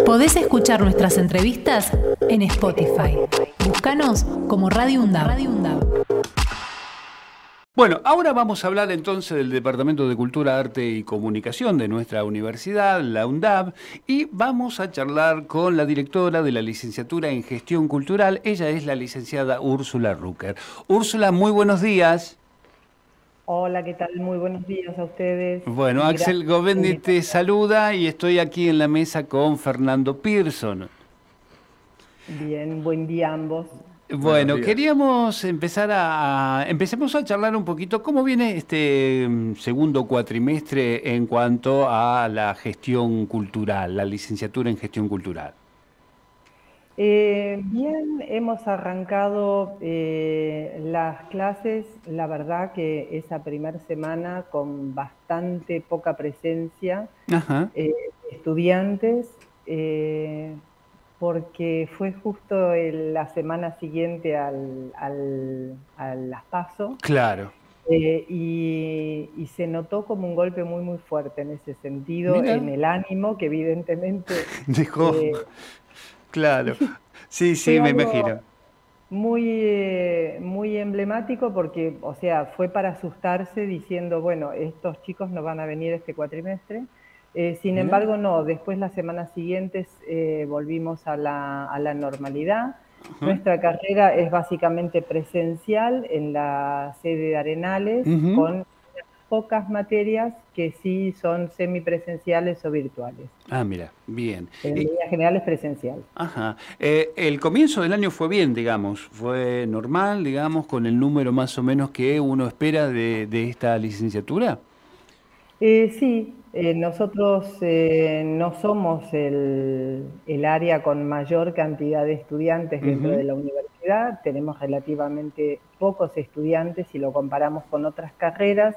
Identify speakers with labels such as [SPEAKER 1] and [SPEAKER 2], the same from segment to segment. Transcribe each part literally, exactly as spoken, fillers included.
[SPEAKER 1] Podés escuchar nuestras entrevistas en Spotify. Búscanos como Radio UNDAB. Radio UNDAB.
[SPEAKER 2] Bueno, ahora vamos a hablar entonces del Departamento de Cultura, Arte y Comunicación de nuestra universidad, la UNDAB, y vamos a charlar con la directora de la licenciatura en Gestión Cultural. Ella es la licenciada Úrsula Rucker. Úrsula, muy buenos días.
[SPEAKER 3] Hola, ¿qué tal? Muy buenos días a ustedes.
[SPEAKER 2] Bueno, Axel Govendi te saluda y estoy aquí en la mesa con Fernando Pearson.
[SPEAKER 3] Bien, buen día a ambos.
[SPEAKER 2] Bueno, queríamos empezar a, a... Empecemos a charlar un poquito cómo viene este segundo cuatrimestre en cuanto a la gestión cultural, la licenciatura en gestión cultural.
[SPEAKER 3] Eh, bien, hemos arrancado eh, las clases, la verdad que esa primera semana con bastante poca presencia
[SPEAKER 2] Ajá.
[SPEAKER 3] eh, de estudiantes, eh, porque fue justo el- la semana siguiente al, al, a las PASO.
[SPEAKER 2] Claro.
[SPEAKER 3] Eh, y, y se notó como un golpe muy muy fuerte en ese sentido,
[SPEAKER 2] Mira.
[SPEAKER 3] en el ánimo, que evidentemente
[SPEAKER 2] Dejó.
[SPEAKER 3] eh,
[SPEAKER 2] Claro. Sí,
[SPEAKER 3] fue
[SPEAKER 2] sí, me
[SPEAKER 3] algo
[SPEAKER 2] imagino.
[SPEAKER 3] muy, eh, muy emblemático porque, o sea, fue para asustarse diciendo, bueno, estos chicos no van a venir este cuatrimestre. Eh, sin
[SPEAKER 2] Mira.
[SPEAKER 3] embargo, no, después las semanas siguientes eh, volvimos a la, a la normalidad.
[SPEAKER 2] Ajá.
[SPEAKER 3] Nuestra carrera es básicamente presencial en la sede de Arenales,
[SPEAKER 2] Ujú.
[SPEAKER 3] con unas pocas materias que sí son semipresenciales o virtuales.
[SPEAKER 2] Ah, mira, bien.
[SPEAKER 3] En
[SPEAKER 2] Y-
[SPEAKER 3] línea general es presencial.
[SPEAKER 2] Ajá. Eh, el comienzo del año fue bien, digamos, fue normal, digamos, con el número más o menos que uno espera de, de esta licenciatura.
[SPEAKER 3] Eh, sí, eh, nosotros eh, no somos el, el área con mayor cantidad de estudiantes dentro
[SPEAKER 2] Ujú.
[SPEAKER 3] de la universidad, tenemos relativamente pocos estudiantes si lo comparamos con otras carreras,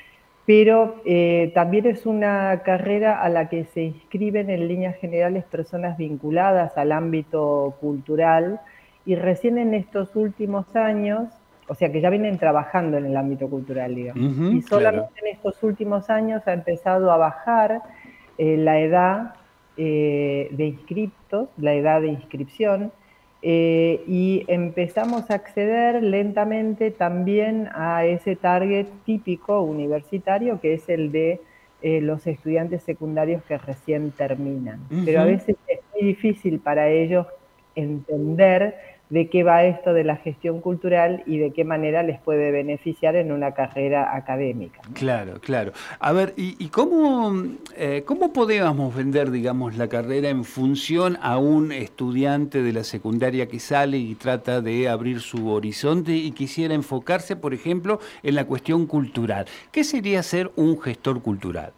[SPEAKER 3] pero eh, también es una carrera a la que se inscriben en líneas generales personas vinculadas al ámbito cultural y recién en estos últimos años, o sea que ya vienen trabajando en el ámbito cultural, digamos,
[SPEAKER 2] Ujú,
[SPEAKER 3] y solamente
[SPEAKER 2] claro.
[SPEAKER 3] en estos últimos años ha empezado a bajar eh, la edad eh, de inscriptos, la edad de inscripción, eh, y empezamos a acceder lentamente también a ese target típico universitario que es el de eh, los estudiantes secundarios que recién terminan. Pero a
[SPEAKER 2] Ujú.
[SPEAKER 3] veces es muy difícil para ellos entender de qué va esto de la gestión cultural y de qué manera les puede beneficiar en una carrera académica, ¿no?
[SPEAKER 2] Claro, claro. A ver, ¿y, y cómo, eh, cómo podemos vender, digamos, la carrera en función a un estudiante de la secundaria que sale y trata de abrir su horizonte y quisiera enfocarse, por ejemplo, en la cuestión cultural? ¿Qué sería ser un gestor cultural?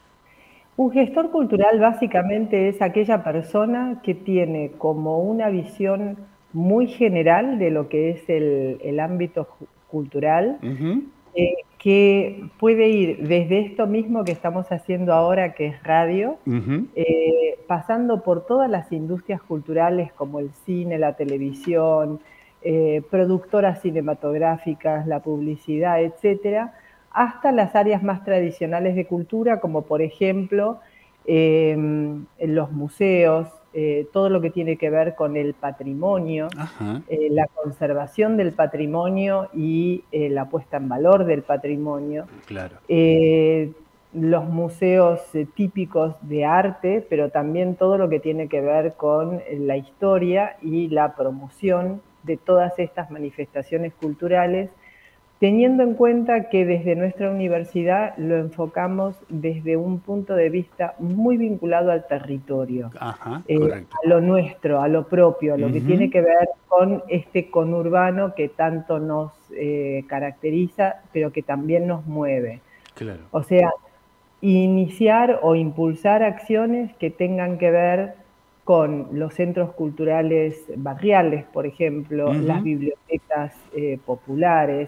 [SPEAKER 3] Un gestor cultural básicamente es aquella persona que tiene como una visión muy general de lo que es el, el ámbito ju- cultural,
[SPEAKER 2] Ujú.
[SPEAKER 3] eh, que puede ir desde esto mismo que estamos haciendo ahora, que es radio,
[SPEAKER 2] Ujú.
[SPEAKER 3] eh, pasando por todas las industrias culturales como el cine, la televisión, eh, productoras cinematográficas, la publicidad, etcétera, hasta las áreas más tradicionales de cultura, como por ejemplo eh, los museos, eh, todo lo que tiene que ver con el patrimonio,
[SPEAKER 2] Ajá,
[SPEAKER 3] eh, la conservación del patrimonio y eh, la puesta en valor del patrimonio,
[SPEAKER 2] claro.
[SPEAKER 3] eh, los museos eh, típicos de arte, pero también todo lo que tiene que ver con eh, la historia y la promoción de todas estas manifestaciones culturales, teniendo en cuenta que desde nuestra universidad lo enfocamos desde un punto de vista muy vinculado al territorio,
[SPEAKER 2] Ajá,
[SPEAKER 3] eh,
[SPEAKER 2] correcto.
[SPEAKER 3] a lo nuestro, a lo propio, a lo que tiene
[SPEAKER 2] Ujú.
[SPEAKER 3] que ver con este conurbano que tanto nos eh, caracteriza, pero que también nos mueve.
[SPEAKER 2] Claro.
[SPEAKER 3] O sea, iniciar o impulsar acciones que tengan que ver con los centros culturales barriales, por ejemplo, las
[SPEAKER 2] Ujú.
[SPEAKER 3] bibliotecas eh, populares,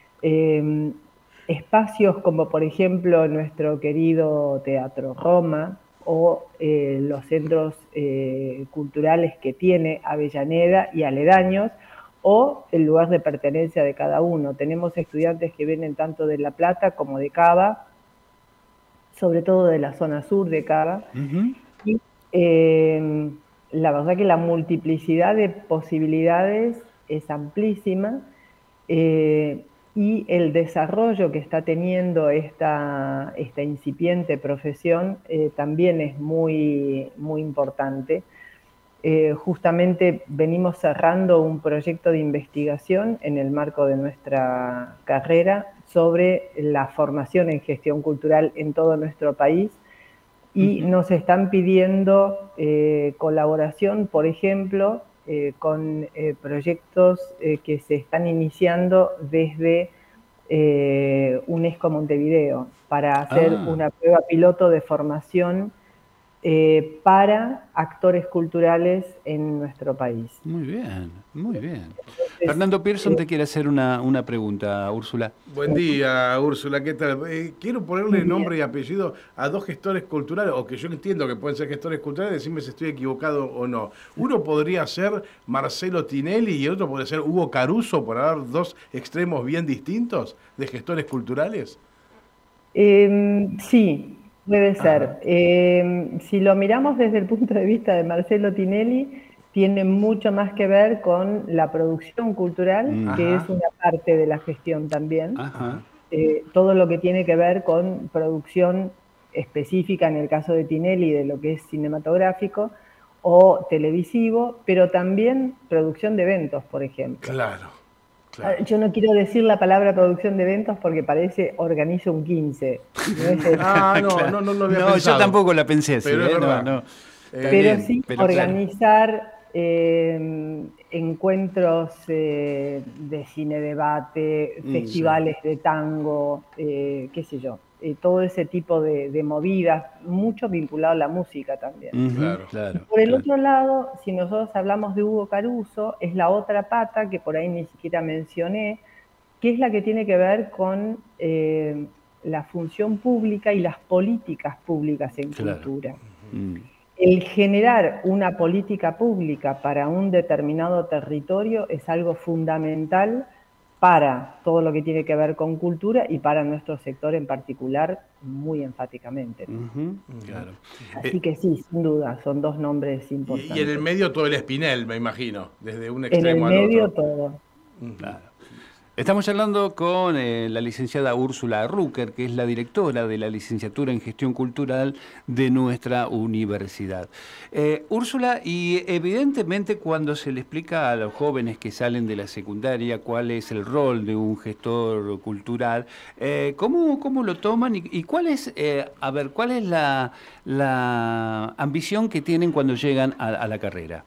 [SPEAKER 3] eh, espacios como por ejemplo nuestro querido Teatro Roma o eh, los centros eh, culturales que tiene Avellaneda y aledaños, o el lugar de pertenencia de cada uno. Tenemos estudiantes que vienen tanto de La Plata como de Cava, sobre todo de la zona sur de Cava,
[SPEAKER 2] Ujú.
[SPEAKER 3] y Eh, la verdad que la multiplicidad de posibilidades es amplísima, eh, y el desarrollo que está teniendo esta, esta incipiente profesión eh, también es muy, muy importante. Eh, justamente venimos cerrando un proyecto de investigación en el marco de nuestra carrera sobre la formación en gestión cultural en todo nuestro país, y uh-huh. nos están pidiendo eh, colaboración, por ejemplo, eh, con eh, proyectos eh, que se están iniciando desde eh, UNESCO Montevideo para hacer ah. una prueba piloto de formación Eh, para actores culturales en nuestro país.
[SPEAKER 2] Muy bien, muy bien. Entonces, Fernando Pearson eh, te quiere hacer una, una pregunta, Úrsula.
[SPEAKER 4] Buen día, Úrsula, ¿qué tal? Eh, quiero ponerle nombre y apellido a dos gestores culturales, o que yo entiendo que pueden ser gestores culturales, decime si estoy equivocado o no. Uno podría ser Marcelo Tinelli y otro podría ser Hugo Caruso, por haber dos extremos bien distintos de gestores culturales.
[SPEAKER 3] Eh, sí. Puede ser. Eh, si lo miramos desde el punto de vista de Marcelo Tinelli, tiene mucho más que ver con la producción cultural, Ajá. que es una parte de la gestión también. Eh, todo lo que tiene que ver con producción específica, en el caso de Tinelli, de lo que es cinematográfico o televisivo, pero también producción de eventos, por ejemplo.
[SPEAKER 4] Claro. Claro.
[SPEAKER 3] Yo no quiero decir la palabra producción de eventos porque parece organizo un quince. No es el...
[SPEAKER 4] ah, no, claro. no, no lo había
[SPEAKER 2] no,
[SPEAKER 4] pensado.
[SPEAKER 2] Yo tampoco la pensé así.
[SPEAKER 4] Pero,
[SPEAKER 2] ¿eh?
[SPEAKER 4] es
[SPEAKER 2] no, no.
[SPEAKER 3] Eh, pero bien, sí pero organizar claro. eh, encuentros eh, de cine debate, mm, festivales sí. de tango, eh, qué sé yo. Eh, todo ese tipo de, de movidas, mucho vinculado a la música también.
[SPEAKER 2] Uh-huh, claro, claro,
[SPEAKER 3] por el
[SPEAKER 2] claro.
[SPEAKER 3] otro lado, si nosotros hablamos de Hugo Caruso, es la otra pata que por ahí ni siquiera mencioné, que es la que tiene que ver con eh, la función pública y las políticas públicas en claro. cultura. Uh-huh. El generar una política pública para un determinado territorio es algo fundamental para todo lo que tiene que ver con cultura y para nuestro sector en particular, muy enfáticamente.
[SPEAKER 4] Uh-huh, claro.
[SPEAKER 3] Así que sí, sin duda, son dos nombres importantes.
[SPEAKER 4] Y, y en el medio todo el Espinel, me imagino, desde un extremo
[SPEAKER 3] al otro. En el medio
[SPEAKER 4] otro.
[SPEAKER 3] todo.
[SPEAKER 2] Uh-huh. Claro. Estamos hablando con eh, la licenciada Úrsula Rucker, que es la directora de la licenciatura en Gestión Cultural de nuestra universidad. Eh, Úrsula, y evidentemente cuando se le explica a los jóvenes que salen de la secundaria cuál es el rol de un gestor cultural, eh, ¿cómo, ¿cómo lo toman y, y cuál es, eh, a ver, cuál es la, la ambición que tienen cuando llegan a, a la carrera?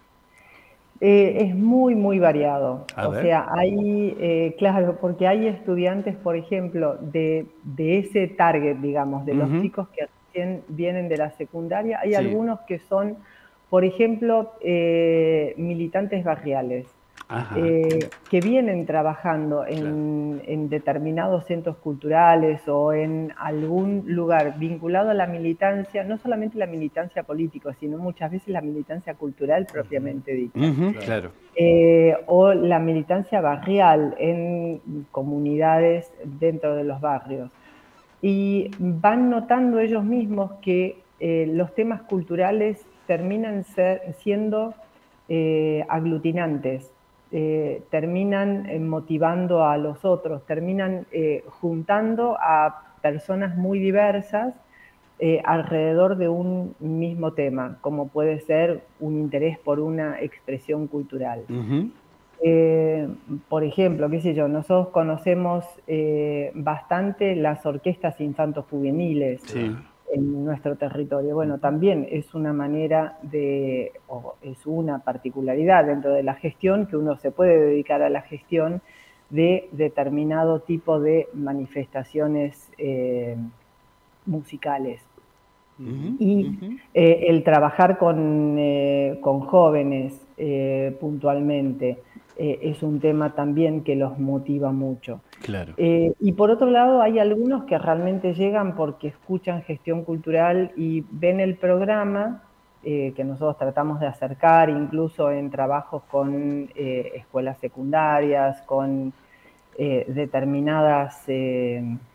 [SPEAKER 3] Eh, es muy, muy variado.
[SPEAKER 2] A
[SPEAKER 3] o
[SPEAKER 2] ver.
[SPEAKER 3] sea, hay, eh, claro, porque hay estudiantes, por ejemplo, de, de ese target, digamos, de uh-huh. los chicos que recién vienen de la secundaria. Hay sí. algunos que son, por ejemplo, eh, militantes barriales, eh, que vienen trabajando en, claro. en determinados centros culturales o en algún lugar vinculado a la militancia, no solamente la militancia política, sino muchas veces la militancia cultural propiamente dicha.
[SPEAKER 2] Uh-huh, claro.
[SPEAKER 3] Eh, o la militancia barrial en comunidades dentro de los barrios. Y van notando ellos mismos que eh, los temas culturales terminan ser, siendo eh, aglutinantes. Eh, terminan eh, motivando a los otros, terminan eh, juntando a personas muy diversas eh, alrededor de un mismo tema, como puede ser un interés por una expresión cultural. Uh-huh. Eh, por ejemplo, qué sé yo, nosotros conocemos eh, bastante las orquestas infanto-juveniles. Sí. En nuestro territorio. Bueno, también es una manera de, o es una particularidad dentro de la gestión, que uno se puede dedicar a la gestión de determinado tipo de manifestaciones eh, musicales. Uh-huh, y uh-huh. eh, el trabajar con, eh, con jóvenes eh, puntualmente eh, es un tema también que los motiva mucho.
[SPEAKER 2] Claro.
[SPEAKER 3] Eh, y por otro lado, hay algunos que realmente llegan porque escuchan gestión cultural y ven el programa eh, que nosotros tratamos de acercar, incluso en trabajos con eh, escuelas secundarias, con eh, determinadas eh,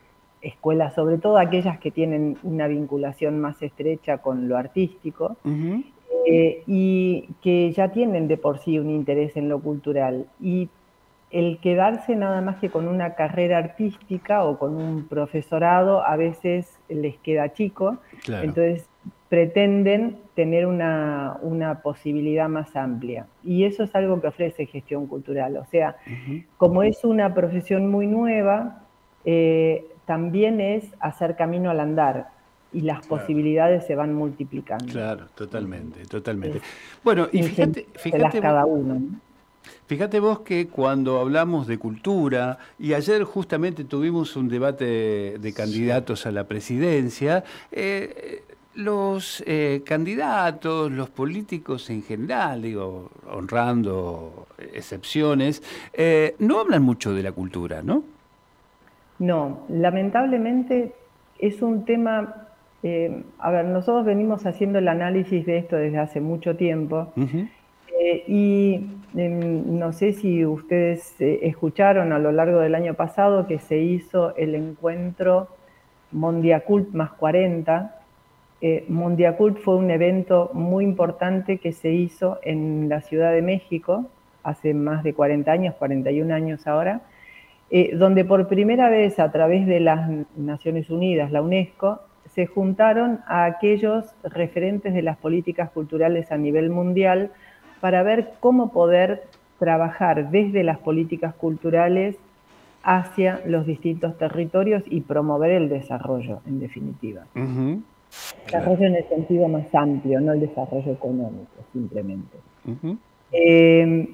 [SPEAKER 3] escuelas, sobre todo aquellas que tienen una vinculación más estrecha con lo artístico, uh-huh. eh, y que ya tienen de por sí un interés en lo cultural. Y el quedarse nada más que con una carrera artística o con un profesorado a veces les queda chico, claro. Entonces pretenden tener una, una posibilidad más amplia. Y eso es algo que ofrece gestión cultural. O sea, uh-huh. como es una profesión muy nueva, eh, también es hacer camino al andar y las claro. posibilidades se van multiplicando.
[SPEAKER 2] Claro, totalmente, totalmente. Es, bueno, y fíjate, fíjate
[SPEAKER 3] cada uno, ¿no?
[SPEAKER 2] Fíjate vos que cuando hablamos de cultura, y ayer justamente tuvimos un debate de candidatos a la presidencia, eh, los eh, candidatos, los políticos en general, digo, honrando excepciones, eh, no hablan mucho de la cultura, ¿no?
[SPEAKER 3] No, lamentablemente es un tema, eh, a ver, nosotros venimos haciendo el análisis de esto desde hace mucho tiempo, uh-huh. eh, y eh, no sé si ustedes eh, escucharon a lo largo del año pasado que se hizo el encuentro Mondiacult más cuarenta. Eh, Mondiacult fue un evento muy importante que se hizo en la Ciudad de México hace más de cuarenta años, cuarenta y un años ahora, eh, donde por primera vez a través de las Naciones Unidas, la UNESCO, se juntaron a aquellos referentes de las políticas culturales a nivel mundial para ver cómo poder trabajar desde las políticas culturales hacia los distintos territorios y promover el desarrollo, en definitiva. Uh-huh. Desarrollo claro. en el sentido más amplio, no el desarrollo económico, simplemente. Uh-huh. Eh,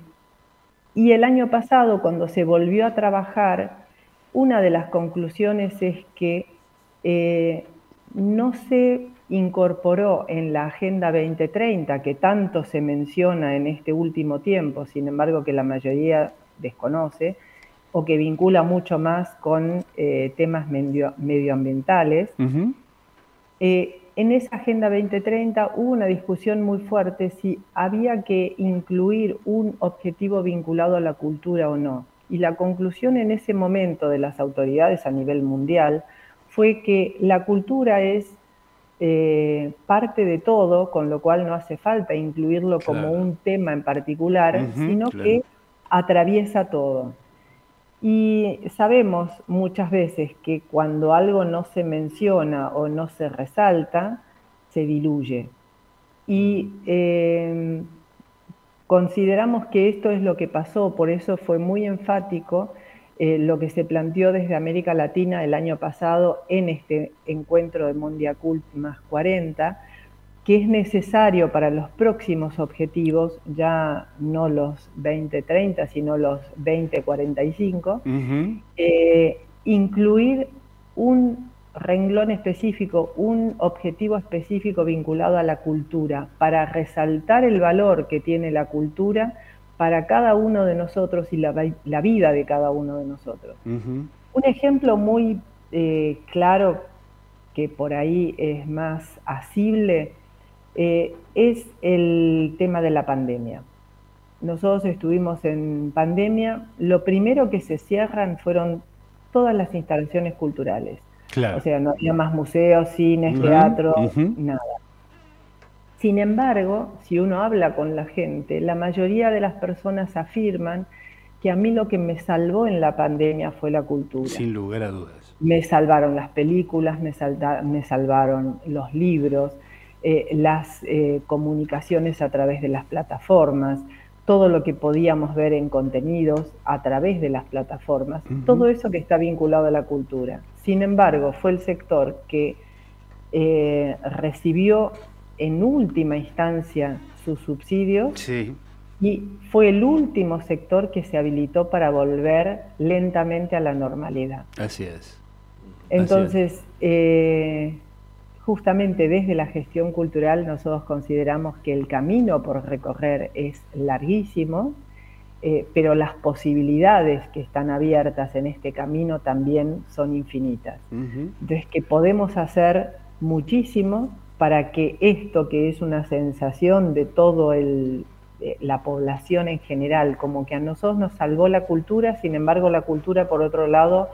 [SPEAKER 3] y el año pasado, cuando se volvió a trabajar, una de las conclusiones es que eh, no se incorporó en la Agenda veinte treinta, que tanto se menciona en este último tiempo, sin embargo que la mayoría desconoce, o que vincula mucho más con eh, temas medio, medioambientales. Uh-huh. Eh, en esa Agenda veinte treinta hubo una discusión muy fuerte si había que incluir un objetivo vinculado a la cultura o no. Y la conclusión en ese momento de las autoridades a nivel mundial fue que la cultura es eh, parte de todo, con lo cual no hace falta incluirlo claro. como un tema en particular, uh-huh, sino claro. que atraviesa todo. Y sabemos muchas veces que cuando algo no se menciona o no se resalta, se diluye. Y eh, consideramos que esto es lo que pasó, por eso fue muy enfático eh, lo que se planteó desde América Latina el año pasado en este encuentro de Mondiacult más cuarenta, que es necesario para los próximos objetivos, ya no los veinte treinta, sino los veinte cuarenta y cinco, uh-huh. eh, incluir un renglón específico, un objetivo específico vinculado a la cultura, para resaltar el valor que tiene la cultura para cada uno de nosotros y la, la vida de cada uno de nosotros. Uh-huh. Un ejemplo muy eh, claro, que por ahí es más asible, Eh, es el tema de la pandemia. Nosotros estuvimos en pandemia, lo primero que se cierran fueron todas las instalaciones culturales. Claro. O sea, no había más museos, cines, uh-huh, teatro, uh-huh. nada. Sin embargo, si uno habla con la gente, la mayoría de las personas afirman que a mí lo que me salvó en la pandemia fue la cultura.
[SPEAKER 2] Sin lugar a dudas.
[SPEAKER 3] Me salvaron las películas, me, salda, me salvaron los libros, Eh, las eh, comunicaciones a través de las plataformas, todo lo que podíamos ver en contenidos a través de las plataformas, uh-huh. todo eso que está vinculado a la cultura. Sin embargo, fue el sector que eh, recibió en última instancia sus subsidios
[SPEAKER 2] sí.
[SPEAKER 3] y fue el último sector que se habilitó para volver lentamente a la normalidad.
[SPEAKER 2] Así es.
[SPEAKER 3] Entonces,
[SPEAKER 2] Así es.
[SPEAKER 3] Eh, justamente desde la gestión cultural nosotros consideramos que el camino por recorrer es larguísimo, eh, pero las posibilidades que están abiertas en este camino también son infinitas. Uh-huh. Entonces que podemos hacer muchísimo para que esto, que es una sensación de todo el, eh, la población en general, como que a nosotros nos salvó la cultura, sin embargo la cultura por otro lado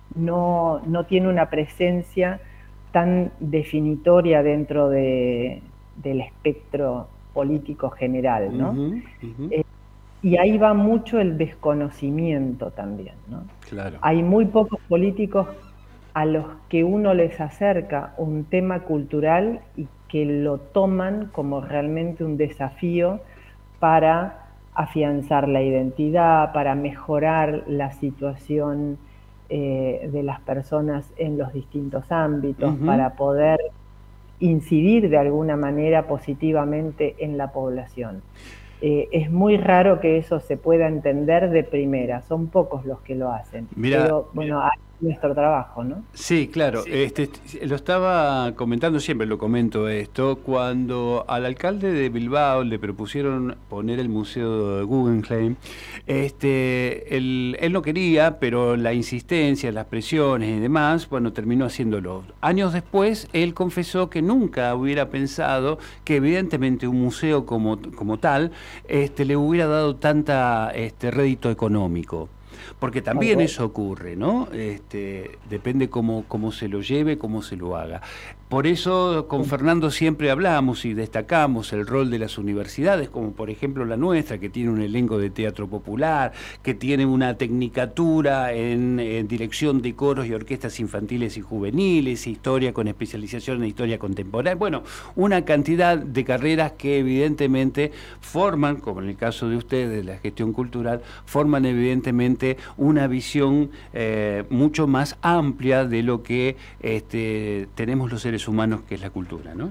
[SPEAKER 3] no, no tiene una presencia tan definitoria dentro de, del espectro político general, ¿no?
[SPEAKER 2] Uh-huh, uh-huh.
[SPEAKER 3] Eh, y ahí va mucho el desconocimiento también, ¿no?
[SPEAKER 2] Claro.
[SPEAKER 3] Hay muy pocos políticos a los que uno les acerca un tema cultural y que lo toman como realmente un desafío para afianzar la identidad, para mejorar la situación eh, de las personas en los distintos ámbitos,
[SPEAKER 2] Uh-huh.
[SPEAKER 3] para poder incidir de alguna manera positivamente en la población. Eh, es muy raro que eso se pueda entender de primera, son pocos los que lo hacen.
[SPEAKER 2] Mira,
[SPEAKER 3] pero bueno, hay nuestro trabajo, ¿no?
[SPEAKER 2] Sí, claro. Sí. Este, lo estaba comentando, siempre lo comento esto, cuando al alcalde de Bilbao le propusieron poner el Museo de Guggenheim, este, él, él no quería, pero la insistencia, las presiones y demás, bueno, terminó haciéndolo. Años después, él confesó que nunca hubiera pensado que evidentemente un museo como, como tal este, le hubiera dado tanta este, rédito económico. Porque también eso ocurre, ¿no? Este, depende cómo, cómo se lo lleve, cómo se lo haga. Por eso con Fernando siempre hablamos y destacamos el rol de las universidades, como por ejemplo la nuestra, que tiene un elenco de teatro popular, que tiene una tecnicatura en, en dirección de coros y orquestas infantiles y juveniles, historia con especialización en historia contemporánea. Bueno, una cantidad de carreras que evidentemente forman, como en el caso de ustedes, de la gestión cultural, forman evidentemente una visión eh, mucho más amplia de lo que este, tenemos los seres humanos, que es la cultura, ¿no?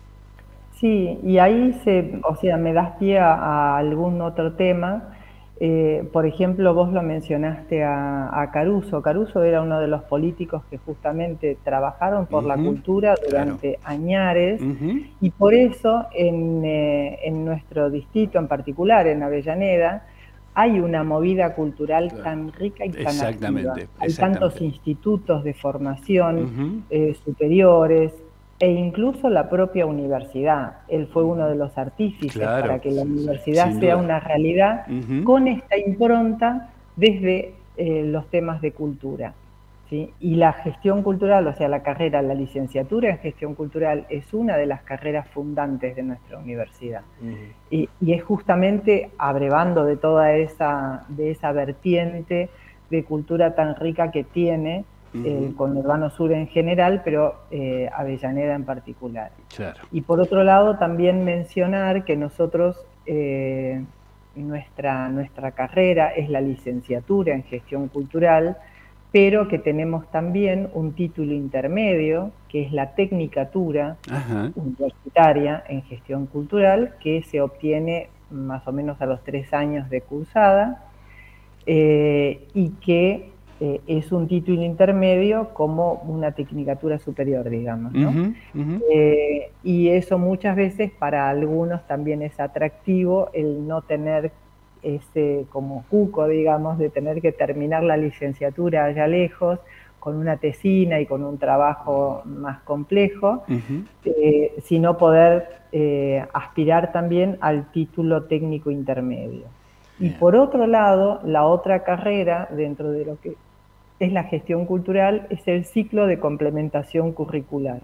[SPEAKER 3] Sí, y ahí se, o sea, me das pie a, a algún otro tema. Eh, por ejemplo, vos lo mencionaste a, a Caruso. Caruso era uno de los políticos que justamente trabajaron por uh-huh, la cultura durante claro. añares, uh-huh. y por eso en, eh, en nuestro distrito en particular, en Avellaneda, hay una movida cultural claro. tan rica y tan activa. Hay tantos institutos de formación uh-huh. eh, superiores e incluso la propia universidad. Él fue uno de los artífices claro. para que la universidad Sin sea duda. una realidad uh-huh. con esta impronta desde eh, los temas de cultura. ¿sí? Y la gestión cultural, o sea, la carrera, la licenciatura en gestión cultural es una de las carreras fundantes de nuestra universidad. Uh-huh. y, y es justamente abrevando de toda esa, de esa vertiente de cultura tan rica que tiene uh-huh. el conurbano sur en general, pero eh, Avellaneda en particular.
[SPEAKER 2] Claro.
[SPEAKER 3] Y por otro lado, también mencionar que nosotros, eh, nuestra, nuestra carrera es la licenciatura en gestión cultural, pero que tenemos también un título intermedio, que es la tecnicatura Ajá. universitaria en gestión cultural, que se obtiene más o menos a los tres años de cursada, eh, y que eh, es un título intermedio como una tecnicatura superior, digamos, ¿no? Uh-huh, uh-huh. Eh, y eso muchas veces para algunos también es atractivo, el no tener ese como cuco, digamos, de tener que terminar la licenciatura allá lejos, con una tesina y con un trabajo más complejo, uh-huh. eh, sino poder eh, aspirar también al título técnico intermedio. Yeah. Y por otro lado, la otra carrera dentro de lo que es la gestión cultural es el ciclo de complementación curricular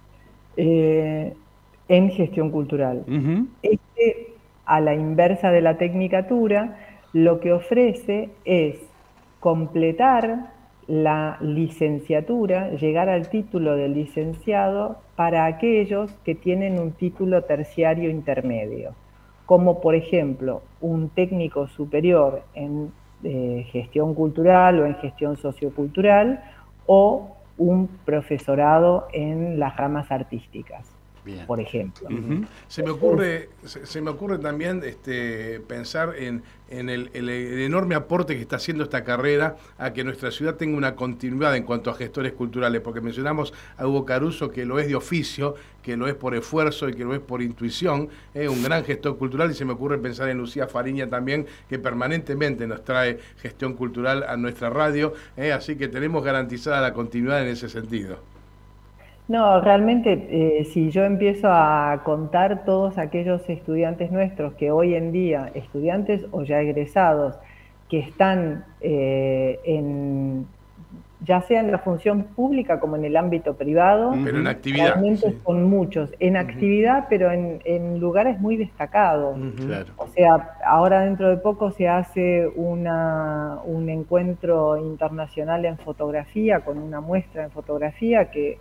[SPEAKER 3] eh, en gestión cultural. Uh-huh. Este, a la inversa de la tecnicatura, lo que ofrece es completar la licenciatura, llegar al título de licenciado para aquellos que tienen un título terciario intermedio, como por ejemplo un técnico superior en eh, gestión cultural o en gestión sociocultural o un profesorado en las ramas artísticas. Bien. Por ejemplo.
[SPEAKER 4] Uh-huh. Se me ocurre, se, se me ocurre también este, pensar en, en el, el, el enorme aporte que está haciendo esta carrera a que nuestra ciudad tenga una continuidad en cuanto a gestores culturales, porque mencionamos a Hugo Caruso, que lo es de oficio, que lo es por esfuerzo y que lo es por intuición, es eh, un gran gestor cultural, y se me ocurre pensar en Lucía Fariña también, que permanentemente nos trae gestión cultural a nuestra radio, eh, así que tenemos garantizada la continuidad en ese sentido.
[SPEAKER 3] No, realmente, eh, si yo empiezo a contar todos aquellos estudiantes nuestros que hoy en día, estudiantes o ya egresados, que están eh, en, ya sea en la función pública como en el ámbito privado.
[SPEAKER 4] Pero en actividad.
[SPEAKER 3] Realmente
[SPEAKER 4] Sí.
[SPEAKER 3] son muchos, en
[SPEAKER 4] Uh-huh.
[SPEAKER 3] actividad, pero en, en lugares muy destacados.
[SPEAKER 4] Uh-huh.
[SPEAKER 2] Claro.
[SPEAKER 3] O sea, ahora dentro de poco se hace una, un encuentro internacional en fotografía, con una muestra en fotografía, que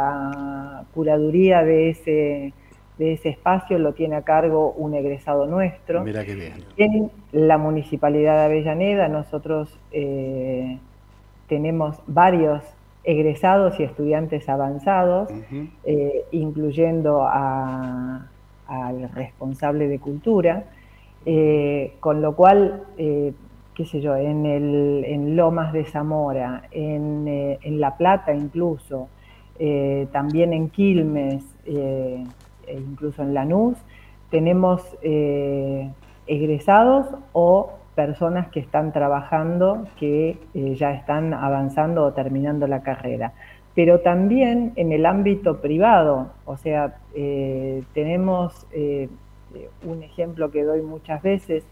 [SPEAKER 3] la curaduría de ese, de ese espacio lo tiene a cargo un egresado nuestro.
[SPEAKER 2] Mirá qué bien.
[SPEAKER 3] En la Municipalidad de Avellaneda nosotros eh, tenemos varios egresados y estudiantes avanzados,
[SPEAKER 2] Uh-huh.
[SPEAKER 3] eh, incluyendo a, al responsable de cultura, eh, con lo cual, eh, qué sé yo, en, el, en Lomas de Zamora, en, eh, en La Plata incluso, eh, también en Quilmes, eh, e incluso en Lanús, tenemos eh, egresados o personas que están trabajando, que eh, ya están avanzando o terminando la carrera. Pero también en el ámbito privado, o sea, eh, tenemos eh, un ejemplo que doy muchas veces,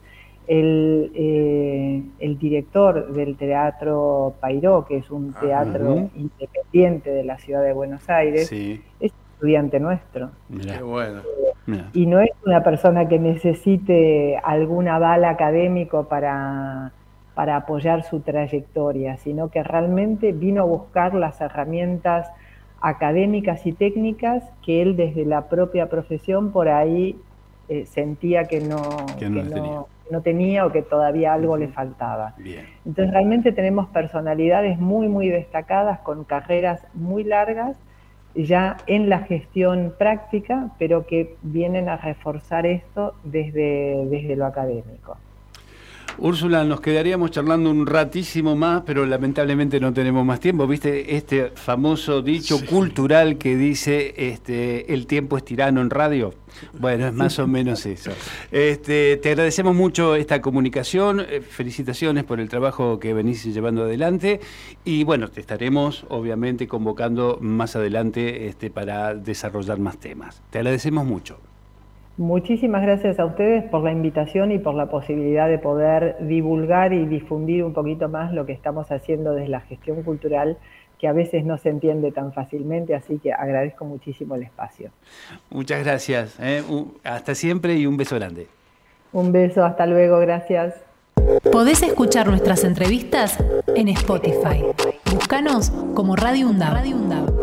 [SPEAKER 3] el, eh, el director del Teatro Pairó, que es un teatro
[SPEAKER 2] uh-huh.
[SPEAKER 3] independiente de la ciudad de Buenos Aires,
[SPEAKER 2] sí.
[SPEAKER 3] es estudiante nuestro.
[SPEAKER 2] Mirá.
[SPEAKER 4] Qué bueno.
[SPEAKER 2] Mirá.
[SPEAKER 3] Y no es una persona que necesite algún aval académico para, para apoyar su trayectoria, sino que realmente vino a buscar las herramientas académicas y técnicas que él desde la propia profesión por ahí eh, sentía que no,
[SPEAKER 2] que no,
[SPEAKER 3] que
[SPEAKER 2] tenía.
[SPEAKER 3] no, que no tenía o que todavía algo uh-huh. le faltaba.
[SPEAKER 2] Bien.
[SPEAKER 3] Entonces realmente tenemos personalidades muy, muy destacadas con carreras muy largas ya en la gestión práctica, pero que vienen a reforzar esto desde, desde lo académico.
[SPEAKER 2] Úrsula, nos quedaríamos charlando un ratísimo más, pero lamentablemente no tenemos más tiempo. ¿Viste este famoso dicho sí. cultural que dice este, el tiempo es tirano en radio? Bueno, es más o menos eso. Este, te agradecemos mucho esta comunicación, eh, felicitaciones por el trabajo que venís llevando adelante y bueno, te estaremos obviamente convocando más adelante este, para desarrollar más temas. Te agradecemos mucho.
[SPEAKER 3] Muchísimas gracias a ustedes por la invitación y por la posibilidad de poder divulgar y difundir un poquito más lo que estamos haciendo desde la gestión cultural, que a veces no se entiende tan fácilmente, así que agradezco muchísimo el espacio.
[SPEAKER 2] Muchas gracias, ¿eh? Hasta siempre y un beso grande.
[SPEAKER 3] Un beso, hasta luego, gracias.
[SPEAKER 1] Podés escuchar nuestras entrevistas en Spotify. Búscanos como Radio UNDAB.